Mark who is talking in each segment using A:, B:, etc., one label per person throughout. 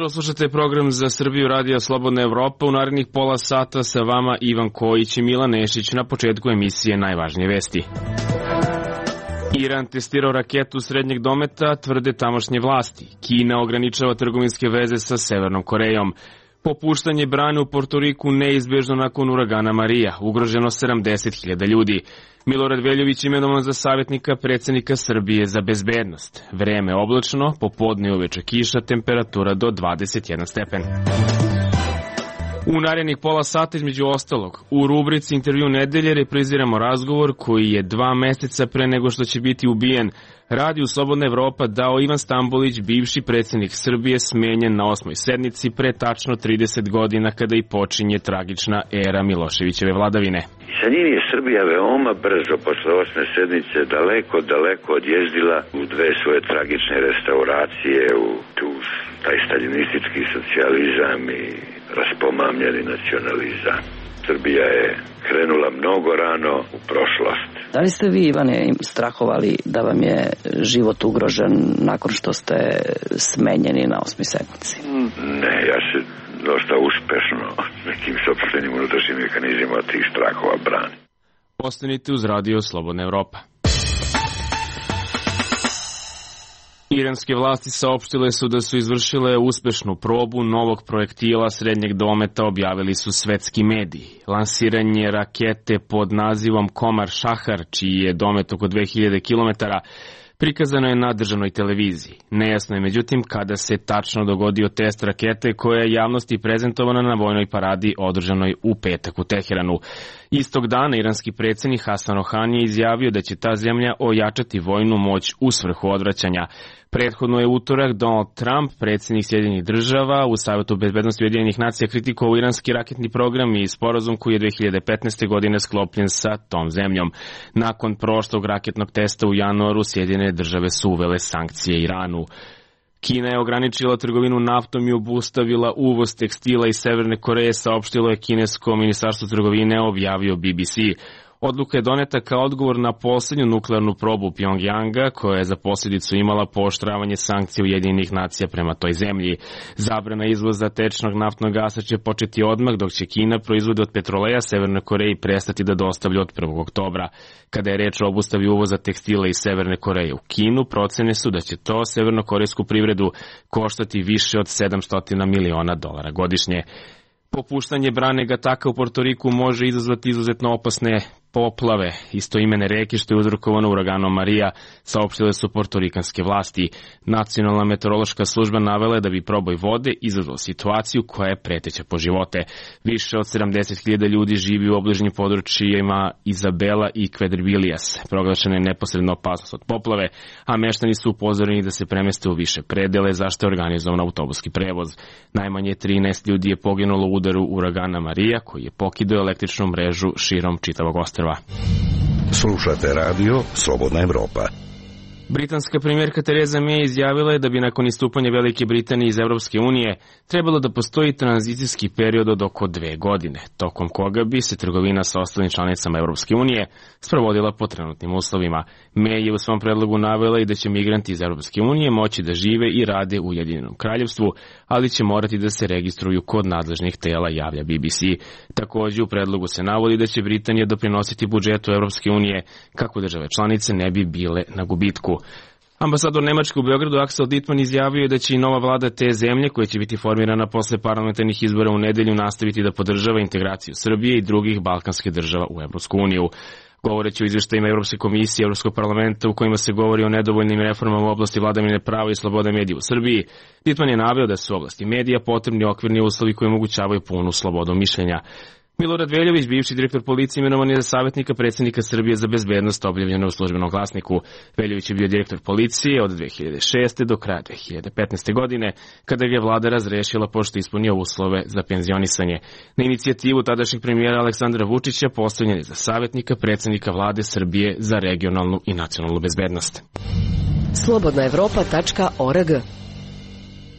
A: jutro, slušate program za Srbiju Radio Slobodna Evropa. U narednih pola sata sa vama Ivan Kojić i Milan Nešić. Na početku emisije najvažnije vesti. Iran testirao raketu srednjeg dometa, tvrde tamošnje vlasti. Kina ograničava trgovinske veze sa Severnom Korejom. Popuštanje brane u Portoriku neizbežno nakon uragana Marija. Ugroženo 70.000 ljudi. Milorad Veljović imenovan za savjetnika predsjednika Srbije za bezbednost. Vreme oblačno, popodne i uveče kiša, temperatura do 21 stepen. U narednih pola sata između ostalog, u rubrici Intervju nedelje repriziramo razgovor koji je 2 meseca pre nego što će biti ubijen. Radiju Slobodna Evropa dao Ivan Stambolić, bivši predsjednik Srbije, smenjen na 8. sednici pre tačno 30 godina kada i počinje tragična era Miloševićeve vladavine.
B: Sa njim je Srbija veoma brzo posle 8. sednice daleko odjezdila u 2 svoje tragične restauracije, u taj staljinistički socijalizam i raspomamljeni nacionalizam. Srbija je krenula mnogo rano u prošlost.
C: Da li ste vi, Ivane, strahovali da vam je život ugrožen nakon što ste smenjeni na 8. sednici?
B: Ne, ja se dosta uspešno nekim sopstvenim unutrašnjim mehanizmima tih strahova brani.
A: Ostanite uz Radio Slobodna Evropa. Iranske vlasti saopštile su da su izvršile uspešnu probu novog projektila srednjeg dometa, objavili su svetski mediji. Lansiranje rakete pod nazivom Komar Šahar, čiji je domet oko 2000 km, prikazano je na državnoj televiziji. Nejasno je međutim kada se tačno dogodio test rakete koja je javnosti prezentovana na vojnoj paradi održanoj u petak u Teheranu. Istog dana iranski predsjednik Hasan Rohani je izjavio da će ta zemlja ojačati vojnu moć u svrhu odvraćanja. Prethodno je utorak Donald Trump, predsjednik Sjedinjenih država, u Savetu bezbednosti Ujedinjenih nacija kritikovao iranski raketni program i sporazum koji je 2015. godine sklopljen sa tom zemljom. Nakon prošlog raketnog testa u januaru, Sjedinjene države su uvele sankcije Iranu. Kina je ograničila trgovinu naftom i obustavila uvoz tekstila iz Severne Koreje, saopštilo je kinesko ministarstvo trgovine, objavio BBC. Odluka je doneta kao odgovor na posljednju nuklearnu probu Pjongjanga, koja je za posljedicu imala pooštravanje sankcija Ujedinjenih nacija prema toj zemlji. Zabrana izvoza tečnog naftnog gasa će početi odmah, dok će Kina proizvode od petroleja Severnoj Koreji prestati da dostavlja od 1. oktobra. Kada je reč o obustavi uvoza tekstila iz Severne Koreje u Kinu, procene su da će to severnokorejsku privredu koštati više od $700 miliona godišnje. Popuštanje brane Gataka u Portoriku može izazvati izuzetno opasne poplave istoimene reke što je uzrokovano uraganom Marija, saopštile su portorikanske vlasti. Nacionalna meteorološka služba navela je da bi proboj vode izazvao situaciju koja je preteća po živote. Više od 70.000 ljudi živi u obližnjim područjima Izabela i Kvadribilijas. Proglašena je neposredna opasnost od poplave, a meštani su upozoreni da se premeste u više predele, zašto je organizovan autobuski prevoz. Najmanje 13 ljudi je poginulo u udaru uragana Marija, koji je pokidao električnu mrežu širom čitavog ostrva.
D: Slušate radio Slobodna Evropa.
A: Britanska premijerka Theresa May izjavila je da bi nakon istupanja Velike Britanije iz Evropske unije trebalo da postoji tranzicijski period od oko 2 godine, tokom koga bi se trgovina sa ostalim članicama Evropske unije sprovodila po trenutnim uslovima. May je u svom predlogu navela i da će migranti iz Evropske unije moći da žive i rade u Ujedinjenom kraljevstvu, ali će morati da se registruju kod nadležnih tela, javlja BBC. Također u predlogu se navodi da će Britanija doprinositi budžetu Evropske unije kako države članice ne bi bile na gubitku. Ambasador Nemačke u Beogradu Axel Dittmann izjavio je da će i nova vlada te zemlje, koja će biti formirana posle parlamentarnih izbora u nedelju, nastaviti da podržava integraciju Srbije i drugih balkanskih država u Evropsku uniju. Govoreći o izveštajima Evropske komisije i Evropskog parlamenta u kojima se govori o nedovoljnim reformama u oblasti vladavine prava i slobode medija u Srbiji, Dittmann je naveo da su u oblasti medija potrebni okvirni uslovi koji omogućavaju punu slobodu mišljenja. Milorad Veljović, bivši direktor policije, imenovan je za savjetnika predsjednika Srbije za bezbednost, objavljeno u Službenom glasniku. Veljović je bio direktor policije od 2006. do kraja 2015. godine, kada ga je vlada razrešila pošto ispunio uslove za penzionisanje. Na inicijativu tadašnjeg premijera Aleksandra Vučića postavljen je za savjetnika predsjednika vlade Srbije za regionalnu i nacionalnu bezbednost.
E: Slobodnaevropa.org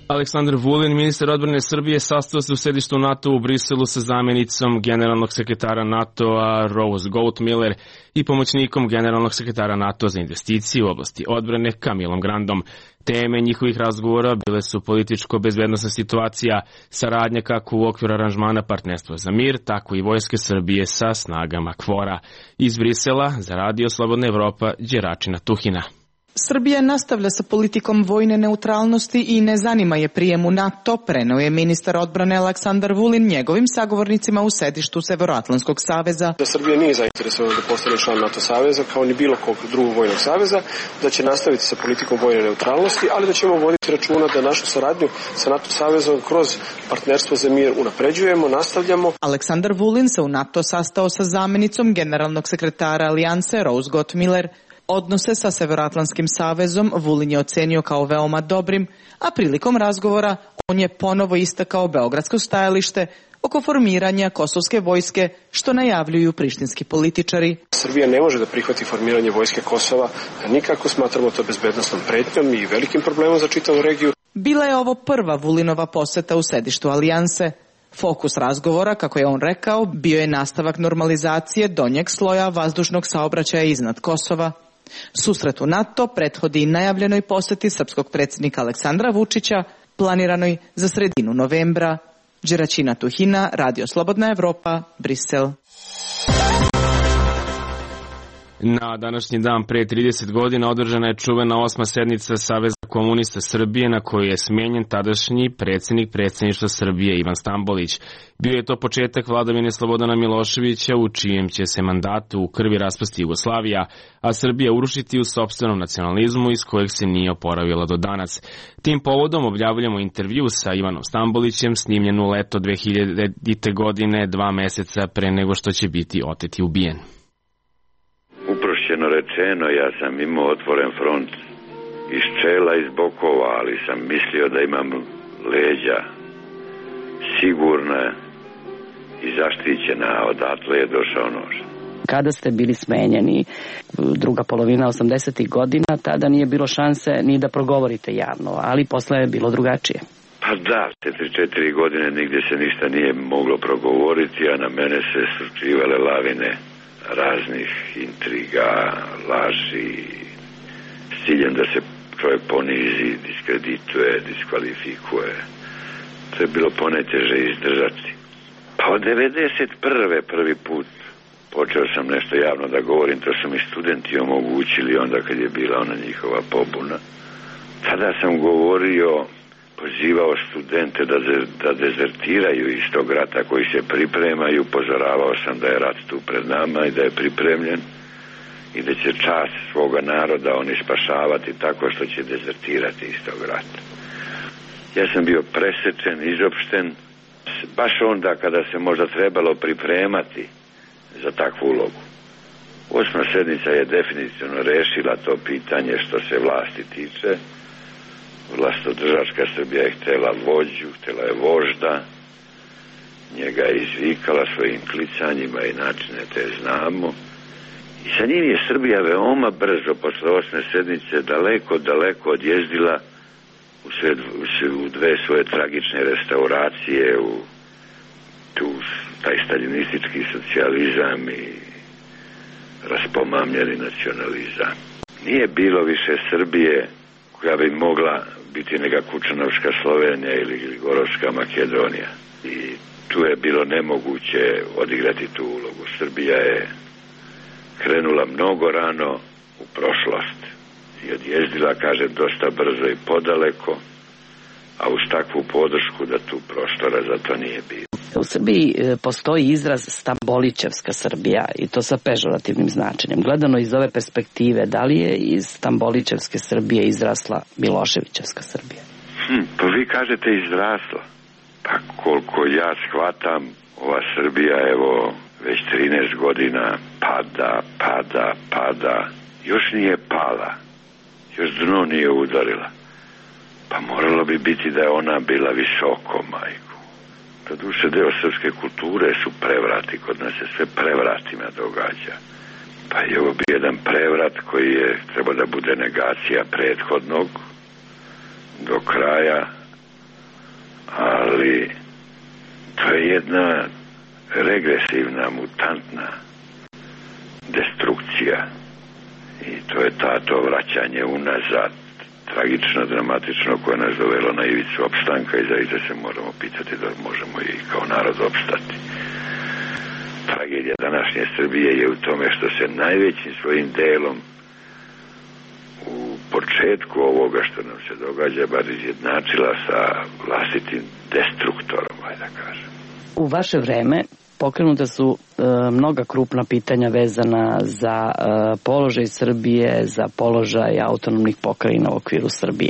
A: Aleksandar Vulin, ministar odbrane Srbije, sastao se u sedištu NATO u Briselu sa zamjenicom generalnog sekretara NATO-a Rose Goldmiller i pomoćnikom generalnog sekretara NATO za investicije u oblasti odbrane Camillom Grandom. Teme njihovih razgovora bile su političko-bezbednosna situacija, saradnja kako u okviru aranžmana Partnerstva za mir, tako i Vojske Srbije sa snagama KFOR-a. Iz Brisela za Radio Slobodna Evropa, Đeračina Tuhina.
E: Srbija nastavlja sa politikom vojne neutralnosti i ne zanima je prijem u NATO, preneo je ministar odbrane Aleksandar Vulin njegovim sagovornicima u sedištu Severoatlantskog saveza.
F: Da Srbija nije zainteresovana da postane član NATO saveza kao ni bilo kog drugog vojnog saveza, da će nastaviti sa politikom vojne neutralnosti, ali da ćemo voditi računa da našu saradnju sa NATO savezom kroz Partnerstvo za mir unapređujemo, nastavljamo.
E: Aleksandar Vulin se u NATO sastao sa zamjenicom generalnog sekretara Alijanse Rose Goldmiller. Odnose sa Severoatlantskim savezom Vulin je ocenio kao veoma dobrim, a prilikom razgovora on je ponovo istakao beogradsko stajalište oko formiranja kosovske vojske, što najavljuju prištinski političari.
F: Srbija ne može da prihvati formiranje vojske Kosova, nikako smatramo to bezbednosnom pretnjom i velikim problemom za čitavu regiju.
E: Bila je ovo prva Vulinova poseta u sedištu Alijanse. Fokus razgovora, kako je on rekao, bio je nastavak normalizacije donjeg sloja vazdušnog saobraćaja iznad Kosova. Susret u NATO prethodi i najavljenoj poseti srpskog predsjednika Aleksandra Vučića, planiranoj za sredinu novembra. Đeračina Tuhina, Radio Slobodna Evropa, Brisel.
A: Na današnji dan pre 30 godina održana je čuvena 8. sednica Saveza komunista Srbije na kojoj je smenjen tadašnji predsjednik predsjedništva Srbije Ivan Stambolić. Bio je to početak vladavine Slobodana Miloševića u čijem će se mandatu u krvi raspasti Jugoslavija, a Srbija urušiti u sopstvenom nacionalizmu iz kojeg se nije oporavila do danas. Tim povodom objavljamo intervju sa Ivanom Stambolićem snimljen u leto 2000. godine, 2 meseca pre nego što će biti otet i ubijen.
B: Uprošćeno rečeno, ja sam imao otvoren front iz čela, iz bokova, ali sam mislio da imam leđa sigurna i zaštićena, a odatle je došao nož.
C: Kada ste bili smenjeni, druga polovina 80. godina, tada nije bilo šanse ni da progovorite javno, ali posle je bilo drugačije.
B: Pa da, 4 godine nigdje se ništa nije moglo progovoriti, a na mene se sručivale lavine raznih intriga, laži, s ciljem da se čovjek ponizi, diskredituje, diskvalifikuje. To je bilo ponajteže izdržati. Pa od 91. prvi put počeo sam nešto javno da govorim, to su mi studenti omogućili onda kad je bila ona njihova pobuna. Tada sam govorio, pozivao studente da dezertiraju iz tog rata koji se priprema i upozoravao sam da je rat tu pred nama i da je pripremljen i da će čast svoga naroda oni spašavati tako što će dezertirati iz tog rata. Ja sam bio presečen, izopšten, baš onda kada se možda trebalo pripremati za takvu ulogu. 8. sednica je definitivno rešila to pitanje što se vlasti tiče. Vlastodržačka Srbija je htjela vođu, htjela je vožda, njega je izvikala svojim klicanjima i načine te znamo. I sa njim je Srbija veoma brzo posle 8. sednice daleko odjezdila u 2 svoje tragične restauracije, u taj staljinistički socijalizam i raspomamljeni nacionalizam. Nije bilo više Srbije koja bi mogla biti neka Kučanovška Slovenija ili Gorovška Makedonija. I tu je bilo nemoguće odigrati tu ulogu. Srbija je krenula mnogo rano u prošlost i odjezdila, kažem, dosta brzo i podaleko, a uz takvu podršku da tu prostora za to nije bilo.
C: U Srbiji postoji izraz Stambolićevska Srbija i to sa pežorativnim značenjem. Gledano iz ove perspektive, da li je iz Stambolićevske Srbije izrasla Miloševićevska Srbija?
B: Pa vi kažete izrasla. Pa koliko ja shvatam, ova Srbija, evo, već 13 godina pada. Još nije pala. Još dno nije udarila. Pa moralo bi biti da je ona bila visoko, majku. Doduše, deo srpske kulture su prevrati, kod nas se sve prevratima događa. Pa je ovo bio jedan prevrat koji je trebao da bude negacija prethodnog do kraja, ali to je jedna regresivna, mutantna destrukcija i to je to vraćanje unazad, tragično, dramatično, koje nas dovelo na ivicu opstanka i zaista se moramo pitati da možemo i kao narod opstati. Tragedija današnje Srbije je u tome što se najvećim svojim delom u početku ovoga što nam se događa bar izjednačila sa vlastitim destruktorom, ajde da kažem.
C: U vaše vreme pokrenuta su mnoga krupna pitanja vezana za položaj Srbije, za položaj autonomnih pokrajina u okviru Srbije.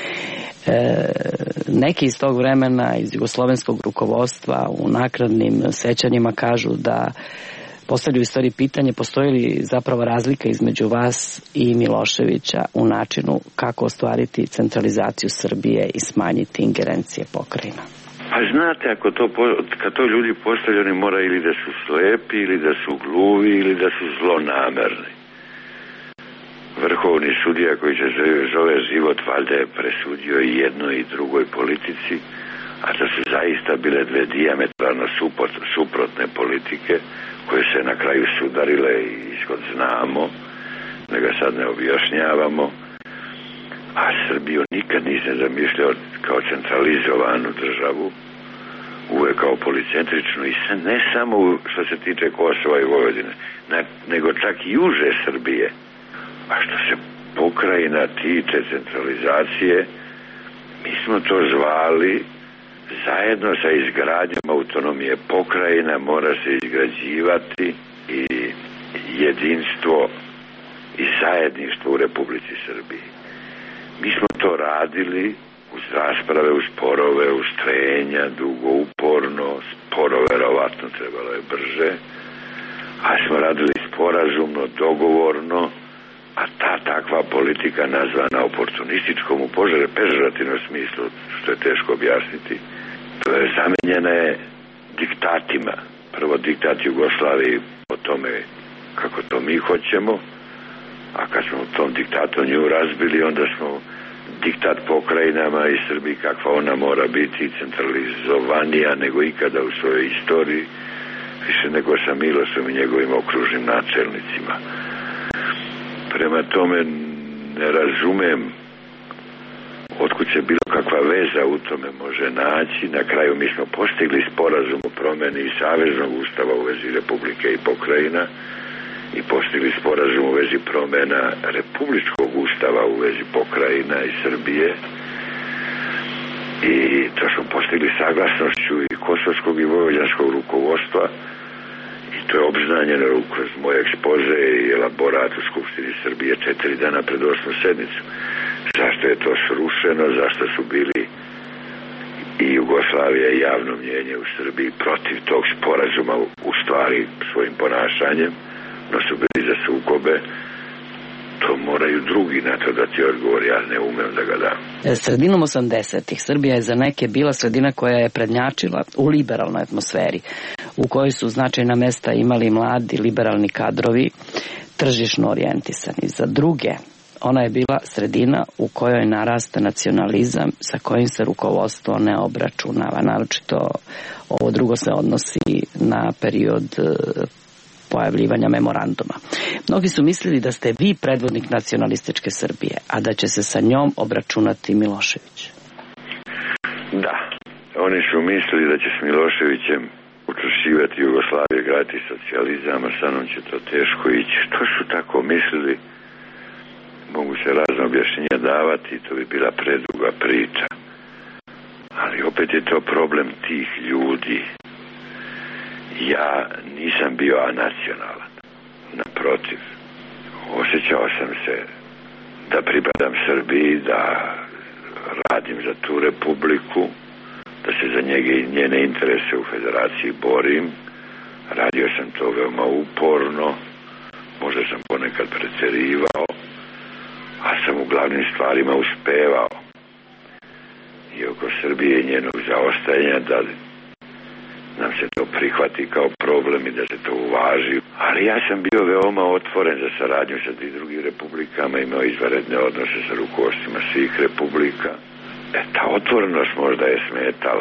C: Neki iz tog vremena, iz jugoslovenskog rukovodstva, u nakradnim sećanjima kažu da postavljaju istoriji pitanje postoji li zapravo razlika između vas i Miloševića u načinu kako ostvariti centralizaciju Srbije i smanjiti ingerencije pokrajina.
B: Pa znate, kad to ljudi postavljaju, oni mora ili da su slepi, ili da su gluvi, ili da su zlonamerni. Vrhovni sudija koji se zove Život valjda je presudio i jednoj i drugoj politici, a da su zaista bile dve dijametralno suprotne politike koje se na kraju sudarile i ishod znamo, da ga sad ne objašnjavamo. A Srbiju nikad nisam zamišljao kao centralizovanu državu, uvek kao policentričnu i ne samo što se tiče Kosova i Vojvodine, nego čak i uže Srbije. A što se pokrajina tiče centralizacije, mi smo to zvali zajedno sa izgradnjom autonomije pokrajina mora se izgrađivati i jedinstvo i zajedništvo u Republici Srbiji. Mi smo to radili uz rasprave, uz sporove, uz trenja, dugo, uporno, sporo verovatno trebalo je brže, a smo radili sporazumno, dogovorno, a takva politika nazvana oportunističkom u pežorativnom smislu, što je teško objasniti, to je zamenjena je diktatima. Prvo diktat Jugoslaviji o tome kako to mi hoćemo, a kad smo u tom diktatu nju razbili, onda smo diktat pokrajinama i Srbiji kakva ona mora biti centralizovanija nego ikada u svojoj istoriji, više nego sa Milošem i njegovim okružnim načelnicima. Prema tome ne razumem otkud se bilo kakva veza u tome može naći. Na kraju mi smo postigli sporazum o promeni i Saveznog ustava u vezi Republike i pokrajina i postigli sporazum u vezi promena Republičkog ustava u vezi pokrajina i Srbije i to smo postigli saglasnošću i kosovskog i vojvođanskog rukovodstva i to je obznanjeno kroz moj ekspoze i elaborat u Skupštini Srbije 4 dana pred 8. sednicu. Zašto je to srušeno, zašto su bili i Jugoslavija i javno mnjenje u Srbiji protiv tog sporazuma u stvari svojim ponašanjem, no su bili za sukobe, to moraju drugi na to da ti odgovor, ja ne umem da ga dam.
C: Sredinom 80-ih Srbija je za neke bila sredina koja je prednjačila u liberalnoj atmosferi, u kojoj su značajna mesta imali mladi liberalni kadrovi, tržišno orijentisani. Za druge, ona je bila sredina u kojoj narasta nacionalizam sa kojim se rukovodstvo ne obračunava. Naročito ovo drugo se odnosi na period pojavljivanja memoranduma. Mnogi su mislili da ste vi predvodnik nacionalističke Srbije, a da će se sa njom obračunati Milošević.
B: Da, oni su mislili da će s Miloševićem učvršćivati Jugoslaviju, graditi socijalizam, a sa mnom će to teško ići. Što su tako mislili? Mogu se razne objašnjenja davati, to bi bila preduga priča. Ali opet je to problem tih ljudi. Ja nisam bio anacionalan. Naprotiv, osjećao sam se da pripadam Srbiji, da radim za tu republiku, da se za njege i njene interese u federaciji borim. Radio sam to veoma uporno, možda sam ponekad preterivao, a sam u glavnim stvarima uspevao. I oko Srbije i njenog zaostajanja da nam se to prihvati kao problem i da se to uvaži. Ali ja sam bio veoma otvoren za saradnju sa drugim republikama, imao izvanredne odnose sa rukovodstvima svih republika. Ta otvorenost možda je smetala.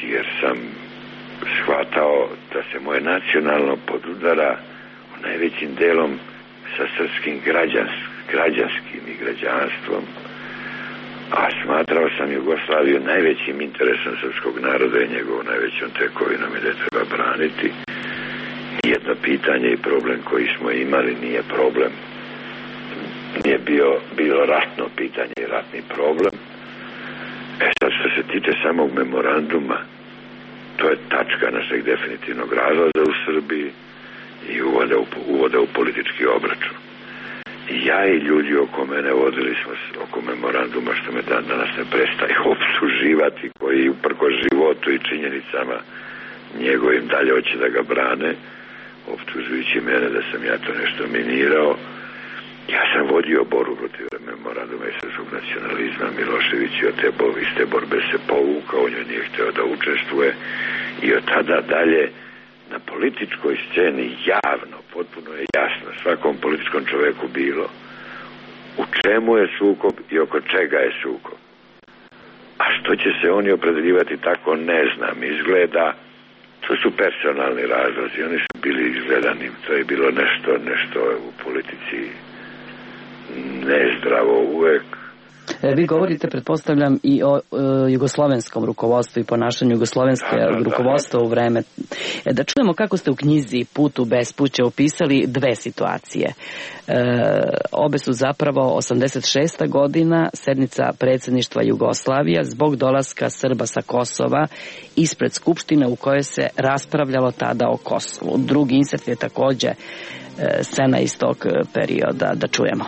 B: jer sam shvatao da se moje nacionalno podudara najvećim delom sa srpskim građanskim i građanstvom, a smatrao sam Jugoslaviju najvećim interesom srpskog naroda i njegovom najvećom tekovinom i da je treba braniti. Nijedno pitanje i problem koji smo imali nije problem. Nije bilo ratno pitanje i ratni problem. Sad što se tiče samog memoranduma, to je tačka našeg definitivnog razlaza u Srbiji i uvoda u politički obračun. I ja i ljudi oko mene vodili smo oko memoranduma, što me dan danas ne prestaje optuživati, koji uprko životu i činjenicama njegovim dalje hoće da ga brane, optužujući mene da sam ja to nešto minirao. Ja sam vodio borbu protiv memoranduma i srpskog nacionalizma. Milošević je iz te borbe se povukao, on joj nije hteo da učestvuje i od tada dalje na političkoj sceni javno, potpuno je jasno svakom političkom čoveku bilo u čemu je sukob i oko čega je sukob. A što će se oni opredeljivati tako, ne znam. Izgleda, to su personalni razlozi, oni su bili izgledani, to je bilo nešto u politici nezdravo uvek.
C: Vi govorite, pretpostavljam, i o jugoslovenskom rukovodstvu i ponašanju jugoslovenske rukovodstva u vreme. Da čujemo kako ste u knjizi Put u bespuće opisali dve situacije. Obe su zapravo 86. godina, sednica predsjedništva Jugoslavija zbog dolaska Srba sa Kosova ispred Skupštine u kojoj se raspravljalo tada o Kosovu. Drugi insert je takođe scena iz tog perioda. Da čujemo.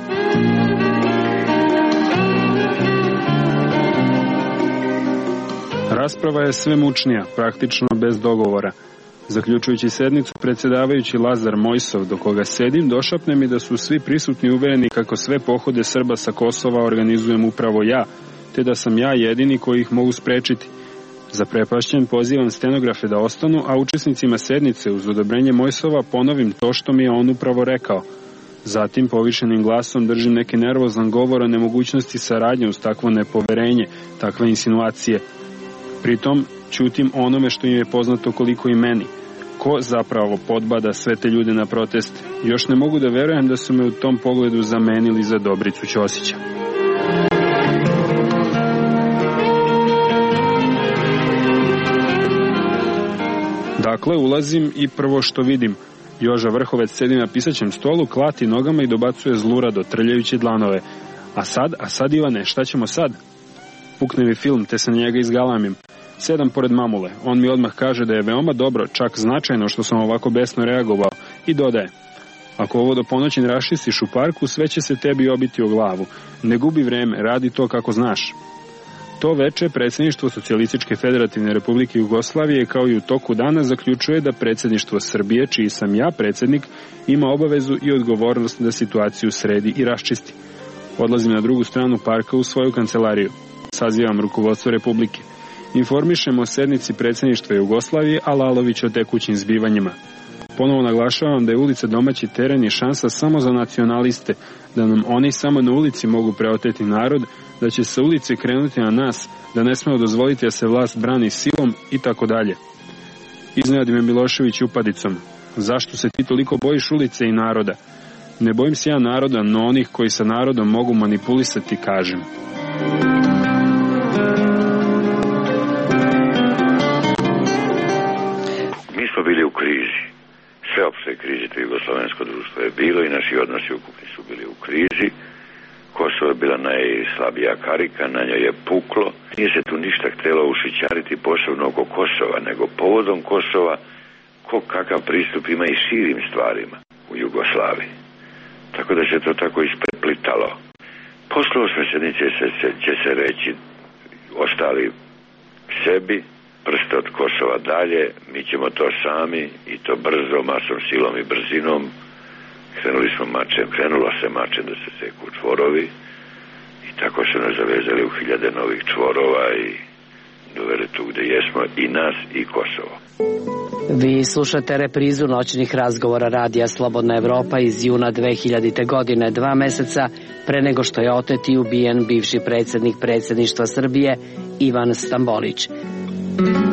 G: Rasprava je sve mučnija, praktično bez dogovora. Zaključujući sednicu, predsjedavajući Lazar Mojsov, do koga sedim, došapne mi da su svi prisutni uvereni kako sve pohode Srba sa Kosova organizujem upravo ja, te da sam ja jedini koji ih mogu sprečiti. Zaprepašćen pozivam stenografe da ostanu, a učesnicima sednice uz odobrenje Mojsova ponovim to što mi je on upravo rekao. Zatim povišenim glasom držim neki nervozan govor o nemogućnosti saradnje uz takvo nepoverenje, takve insinuacije. Pritom ćutim onome što im je poznato koliko i meni. Ko zapravo podbada sve te ljude na protest? Još ne mogu da verujem da su me u tom pogledu zamenili za Dobricu Ćosića. Dakle, ulazim i prvo što vidim. Joža Vrhovec sedi na pisaćem stolu, klati nogama i dobacuje zlurado, trljajući dlanove. A sad Ivane, šta ćemo sad? Pukne mi film, te se na njega izgalamim. Sedam pored mamule. On mi odmah kaže da je veoma dobro, čak značajno što sam ovako besno reagovao, i dodaje: ako ovo do ponoći ne raščistiš u parku, sve će se tebi obiti o glavu. Ne gubi vreme, radi to kako znaš. To veče predsjedništvo Socijalističke federativne republike Jugoslavije kao i u toku dana zaključuje da predsjedništvo Srbije, čiji sam ja predsjednik, ima obavezu i odgovornost da situaciju sredi i raščisti. Odlazim na drugu stranu parka u svoju kancelariju. Sazivam rukovodstvo Republike. Informišemo o sednici predsjedništva Jugoslavije, a Lalović o tekućim zbivanjima. Ponovo naglašavam da je ulica domaći teren i šansa samo za nacionaliste, da nam oni samo na ulici mogu preoteti narod, da će sa ulice krenuti na nas, da ne smemo dozvoliti da se vlast brani silom i tako dalje. Iznenadi me Milošević upadicom. Zašto se ti toliko bojiš ulice i naroda? Ne bojim se ja naroda, no onih koji sa narodom mogu manipulisati, kažem.
B: Mi smo bili u krizi. Sveopšte krizi, to jugoslovensko društvo je bilo i naši odnosi ukupni su bili u krizi. Kosovo je bila najslabija karika, na njoj je puklo. Nije se tu ništa htjelo ušićariti posebno oko Kosova, nego povodom Kosova ko kakav pristup ima i širim stvarima u Jugoslaviji. Tako da se to tako ispreplitalo. Posle 8. sednice će se reći ostali sebi, prste od Kosova dalje, mi ćemo to sami i to brzo, masom, silom i brzinom. Krenulo se mačem da se seku čvorovi i tako su nas zavezali u hiljade novih čvorova i doveli tu gde jesmo i nas i Kosovo.
C: Vi slušate reprizu noćnih razgovora Radija Slobodna Evropa iz juna 2000. godine, 2 meseca pre nego što je otet i ubijen bivši predsjednik predsjedništva Srbije Ivan Stambolić.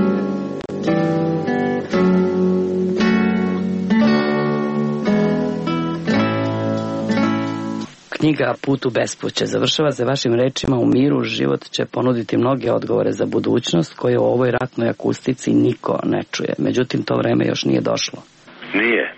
C: Knjiga Put u bespuće završava se vašim rečima: u miru život će ponuditi mnoge odgovore za budućnost koje u ovoj ratnoj akustici niko ne čuje. Međutim, to vreme još nije došlo.
B: Nije.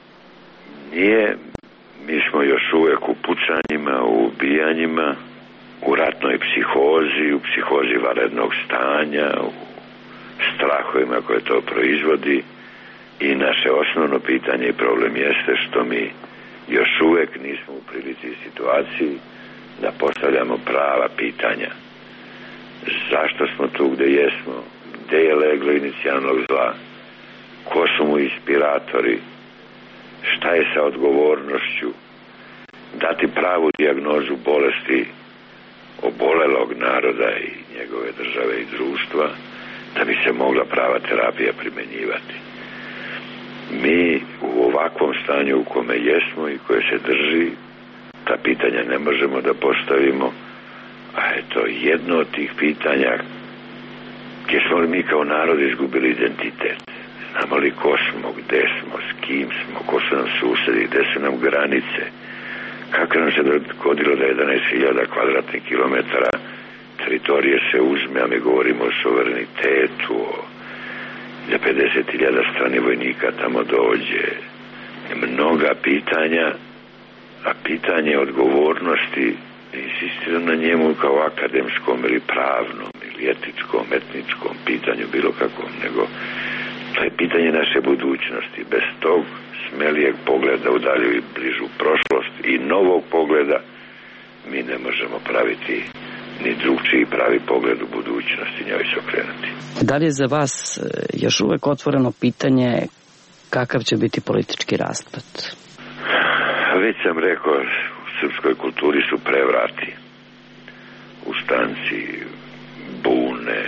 B: Mi smo još uvek u pucanjima, u ubijanjima, u ratnoj psihozi, u psihozi vanrednog stanja, u strahovima koje to proizvodi. I naše osnovno pitanje i problem jeste što mi još uvek nismo u prilici i situaciji da postavljamo prava pitanja. Zašto smo tu gde jesmo? Gde je leglo inicijalnog zla? Ko su mu inspiratori? Šta je sa odgovornošću? Dati pravu dijagnozu bolesti obolelog naroda i njegove države i društva, da bi se mogla prava terapija primenjivati. Mi u ovakvom stanju u kome jesmo i koje se drži, ta pitanja ne možemo da postavimo, a eto jedno od tih pitanja, gdje smo li mi kao narod izgubili identitet? Znamo li ko smo, gde smo, s kim smo, ko su nam susedi, gde su nam granice? Kako nam se dogodilo da 11.000 kvadratnih kilometara teritorije se uzme, a mi govorimo o suverenitetu, da 50.000 stranih vojnika tamo dođe. Mnoga pitanja, a pitanje odgovornosti, insistiram na njemu kao akademskom ili pravnom ili etičkom, etničkom pitanju, bilo kakvom, nego to je pitanje naše budućnosti. Bez tog smelijeg pogleda u dalju i bližu prošlost i novog pogleda mi ne možemo praviti ni drugčiji pravi pogled u budućnosti, njoj se okrenuti.
C: Da li je za vas još uvek otvoreno pitanje kakav će biti politički raspad?
B: Već sam rekao, u srpskoj kulturi su prevrati, ustanci, bune,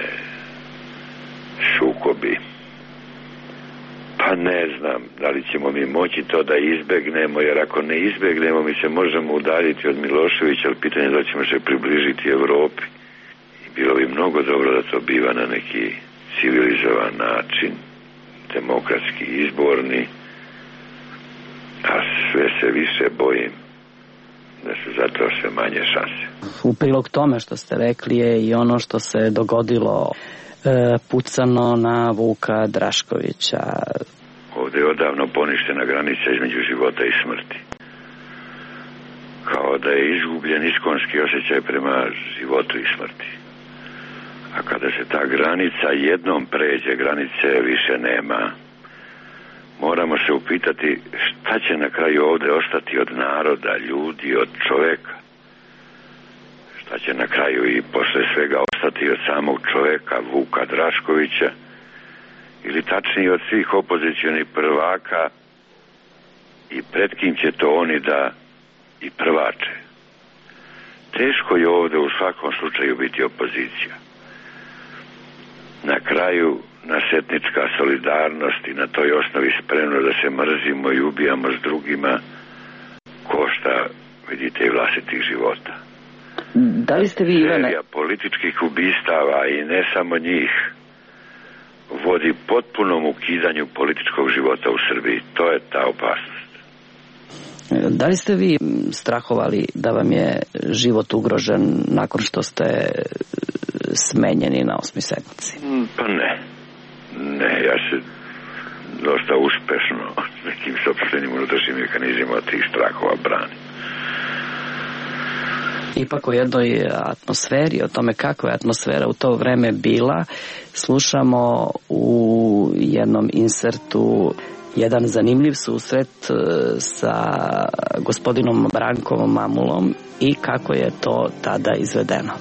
B: sukobi. Pa ne znam da li ćemo mi moći to da izbegnemo, jer ako ne izbegnemo mi se možemo udaljiti od Miloševića, ali pitanje je da ćemo se približiti Evropi. I bilo bi mnogo dobro da to biva na neki civilizovan način, demokratski, izborni, a sve se više bojim da su zato sve manje šanse.
C: U prilog tome što ste rekli je i ono što se dogodilo pucano na Vuka Draškovića.
B: Ovdje je odavno poništena granica između života i smrti. Kao da je izgubljen iskonski osjećaj prema životu i smrti. A kada se ta granica jednom pređe, granice više nema. Moramo se upitati šta će na kraju ovdje ostati od naroda, ljudi, od čoveka. Šta će na kraju i posle svega ostati od samog čoveka Vuka Draškovića, ili tačnije od svih opozicionih prvaka, i pred kim će to oni da i prvače. Teško je ovdje u svakom slučaju biti opozicija. Na kraju nas etnička solidarnost i na toj osnovi spremno da se mrzimo i ubijamo s drugima košta, vidite, i vlastitih života.
C: Da li ste vi, Ivane?
B: Serija političkih ubistava i ne samo njih vodi potpunom ukidanju političkog života u Srbiji. To je ta opasnost.
C: Da li ste vi strahovali da vam je život ugrožen nakon što ste smenjeni na 8. sednici?
B: Pa ne. Ja se dosta uspešno nekim sopstvenim unutrašnjim mehanizmima od tih strahova branim.
C: Ipak o jednoj atmosferi, o tome kakva je atmosfera u to vreme bila, slušamo u jednom insertu jedan zanimljiv susret sa gospodinom Brankom Mamulom i kako je to tada izvedeno.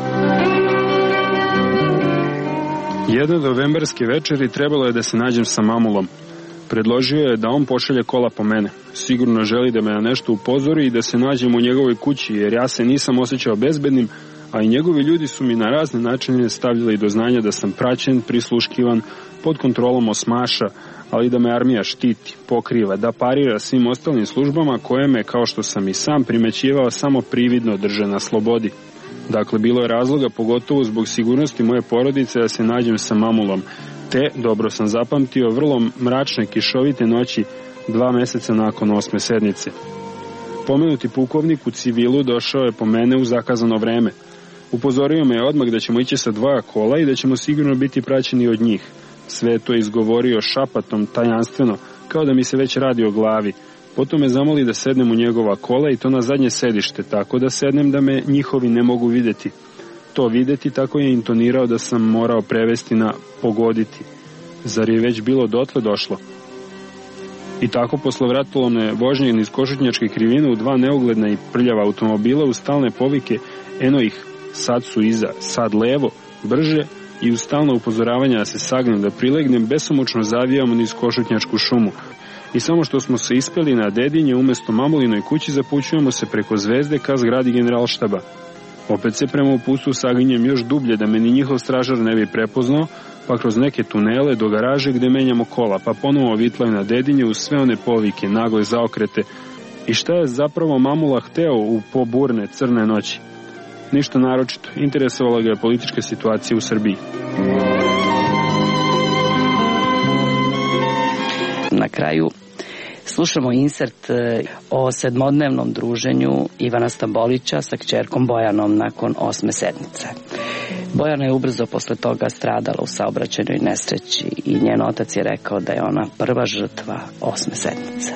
G: Jedne novembarske večeri trebalo je da se nađem sa Mamulom. Predložio je da on pošalje kola po mene. Sigurno želi da me na nešto upozori i da se nađem u njegovoj kući, jer ja se nisam osjećao bezbednim, a i njegovi ljudi su mi na razne načine stavljali do znanja da sam praćen, prisluškivan, pod kontrolom osmaša, ali da me armija štiti, pokriva, da parira svim ostalim službama koje me, kao što sam i sam primećivao, samo prividno drže na slobodi. Dakle, bilo je razloga, pogotovo zbog sigurnosti moje porodice, da se nađem sa Mamulom. Te, dobro sam zapamtio, vrlo mračne kišovite noći 2 meseca nakon 8. sednice. Pomenuti pukovnik u civilu došao je po mene u zakazano vreme. Upozorio me odmah da ćemo ići sa 2 kola i da ćemo sigurno biti praćeni od njih. Sve to izgovorio šapatom, tajanstveno, kao da mi se već radi o glavi. Potom me zamoli da sednem u njegova kola i to na zadnje sedište, tako da sednem da me njihovi ne mogu vidjeti. To vidjeti tako je intonirao da sam morao prevesti na pogoditi. Zar je već bilo dotle došlo? I tako posle vratolomne vožnje niz Košutnjačke krivine u 2 neugledna i prljava automobila u stalne povike, eno ih, sad su iza, sad levo, brže, i uz stalno upozoravanja da se sagnem, da prilegnem, besomučno zavijamo niz Košutnjačku šumu. I samo što smo se ispeli na Dedinje, umesto Mamulinoj kući zapućujemo se preko Zvezde ka zgradi Generalštaba. Opet se prema uputstvu saginjem još dublje da me ni njihov stražar ne bi prepoznao, pa kroz neke tunele do garaže gde menjamo kola, pa ponovo vitlaju na Dedinje uz sve one povike, nagle zaokrete. I šta je zapravo Mamula hteo u poburne crne noći? Ništa naročito, interesovala ga je politička situacija u Srbiji.
C: Na kraju slušamo insert o 7-dnevnom druženju Ivana Stambolića sa kćerkom Bojanom nakon 8. sednice. Bojana je ubrzo posle toga stradala u saobraćajnoj nesreći i njen otac je rekao da je ona prva žrtva 8. sednice.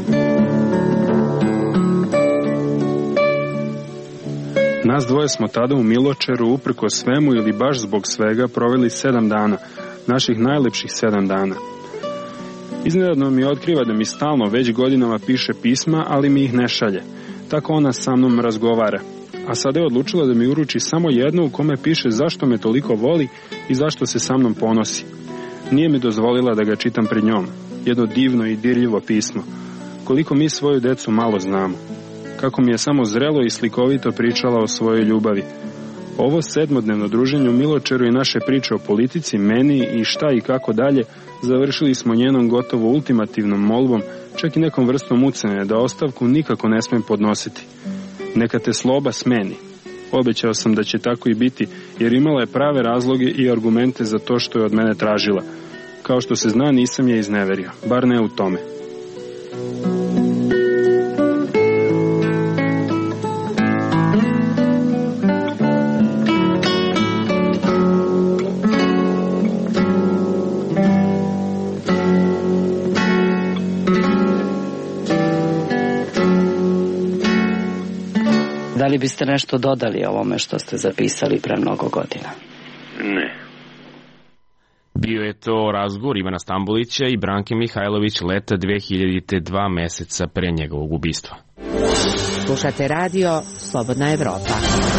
G: Nas dvoje smo tada u Miločeru uprko svemu ili baš zbog svega proveli 7 dana, naših najlepših 7 dana. Iznenadno mi otkriva da mi stalno već godinama piše pisma, ali mi ih ne šalje. Tako ona sa mnom razgovara. A sada je odlučila da mi uruči samo jedno u kome piše zašto me toliko voli i zašto se sa mnom ponosi. Nije mi dozvolila da ga čitam pred njom. Jedno divno i dirljivo pismo. Koliko mi svoju decu malo znamo. Kako mi je samo zrelo i slikovito pričala o svojoj ljubavi. Ovo 7-dnevno druženje u Miločeru i naše priče o politici, meni i šta i kako dalje, završili smo njenom gotovo ultimativnom molbom, čak i nekom vrstom ucene, da ostavku nikako ne smem podnositi. Neka te Sloba smeni. Obećao sam da će tako i biti, jer imala je prave razloge i argumente za to što je od mene tražila. Kao što se zna, nisam je izneverio, bar ne u tome.
C: Da li biste nešto dodali ovome što ste zapisali pre mnogo godina?
B: Ne.
A: Bio je to razgovor Ivana Stambolića i Branke Mihajlović leta 2000. 2 meseca pre njegovog ubistva.
H: Slušate radio Slobodna Evropa.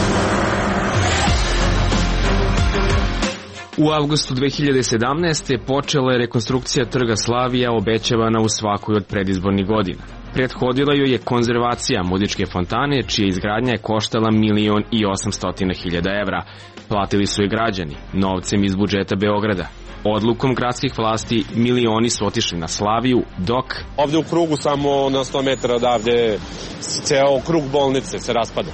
A: U avgustu 2017. počela je rekonstrukcija Trga Slavija obećavana u svakoj od predizbornih godina. Prethodila joj je konzervacija Mudičke fontane, čija izgradnja je koštala 1.800.000 evra. Platili su je građani, novcem iz budžeta Beograda. Odlukom gradskih vlasti milioni su otišli na Slaviju, dok
I: ovde u krugu samo na 100 metara odavde ceo krug bolnice se raspada.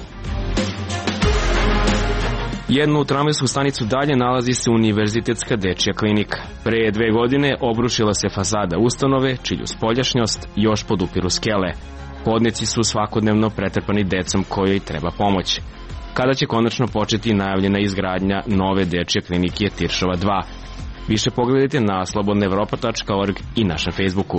A: Jednu tramvajsku stanicu dalje nalazi se Univerzitetska dečja klinika. Pre 2 godine obrušila se fasada ustanove, čiju spoljašnjost još podupiru skele. Hodnici su svakodnevno pretrpani decom kojoj treba pomoć. Kada će konačno početi najavljena izgradnja nove dečje klinike Tiršova 2? Više pogledajte na slobodnaevropa.org i našem Facebooku.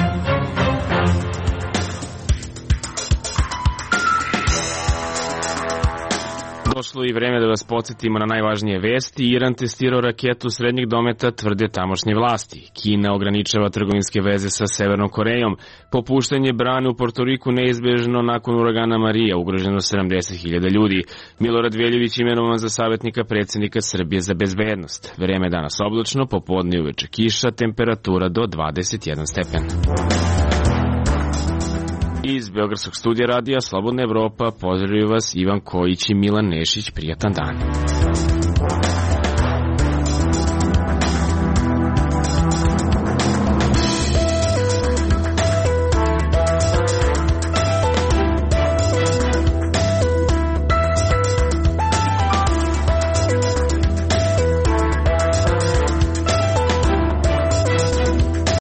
A: Došlo i vreme da vas podsjetimo na najvažnije vesti. Iran testirao raketu srednjeg dometa, tvrde tamošnje vlasti. Kina ograničava trgovinske veze sa Severnom Korejom. Popuštanje brane u Portoriku neizbežno nakon uragana Marija, ugroženo 70.000 ljudi. Milorad Veljević imenovan za savjetnika predsjednika Srbije za bezbednost. Vreme danas oblačno, popodne i uveče kiša, temperatura do 21 stepen. Iz Beogradskog studija radija Slobodna Evropa pozdravljaju vas Ivan Kojić i Milan Nešić. Prijatan dan.